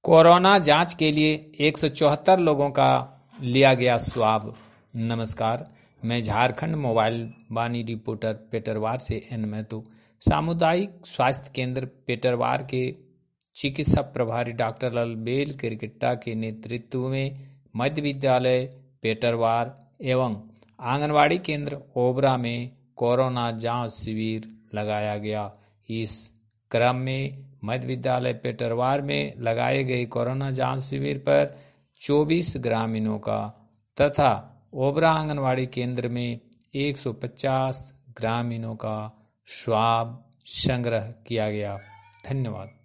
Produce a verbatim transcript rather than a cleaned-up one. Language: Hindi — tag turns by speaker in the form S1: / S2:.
S1: कोरोना जांच के लिए एक सौ चौहत्तर लोगों का लिया गया स्वाब। नमस्कार, मैं झारखंड मोबाइल वाणी रिपोर्टर पेटरवार से एन महतो। सामुदायिक स्वास्थ्य केंद्र पेटरवार के चिकित्सा प्रभारी डॉक्टर ललबेल किरकिट्टा के नेतृत्व में मध्य विद्यालय पेटरवार एवं आंगनवाड़ी केंद्र ओबरा में कोरोना जांच शिविर लगाया गया। इस क्रम में मध्य विद्यालय पेटरवार में लगाए गए कोरोना जांच शिविर पर चौबीस ग्रामीणों का तथा ओबरा आंगनवाड़ी केंद्र में एक सौ पचास ग्रामीणों का स्वाब संग्रह किया गया। धन्यवाद।